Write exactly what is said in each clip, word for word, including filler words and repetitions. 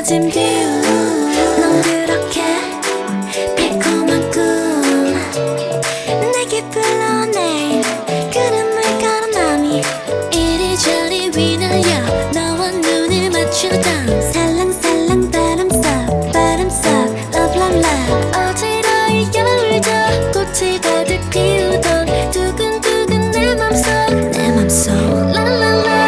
쏟아진 뷰 넌 그렇게 달콤한 꿈 내게 불러내 구름을 걸어 맘이 이리저리 휘날려 너와 눈을 맞추던 살랑살랑 바람 속 바람 속 Love love love 어지러울 겨울도 꽃을 가득 피우던 두근두근 내 맘속 내 맘속 랄랄라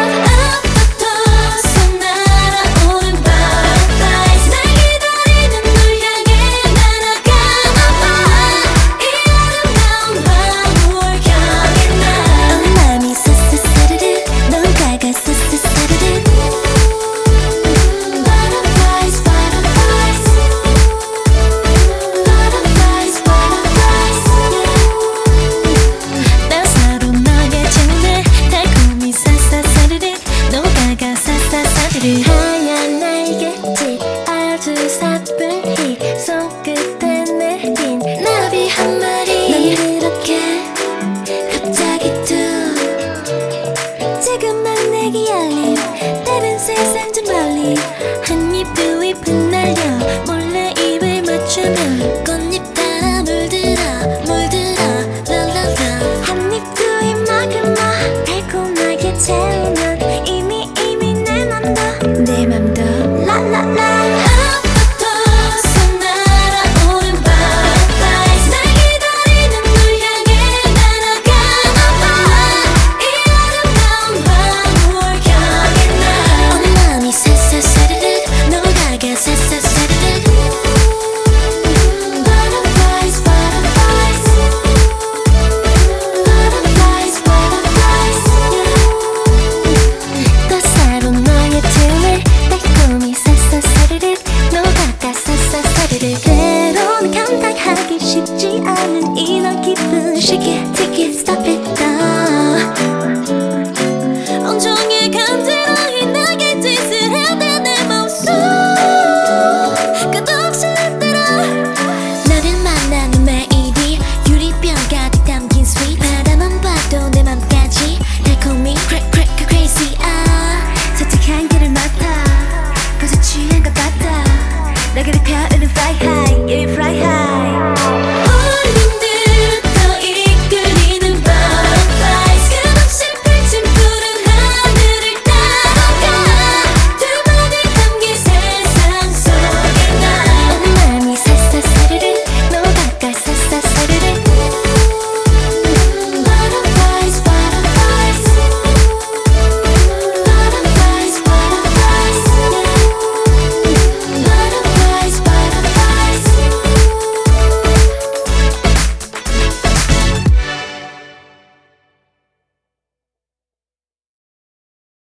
하얀 날개짓 아주 사뿐히 손끝에 내린 나비 한 마리 난 그렇게 갑자기 툭 지금만 내게 열린 다른 세상 저 멀리 한 입 두 입 흩날려 몰래 입을 맞추면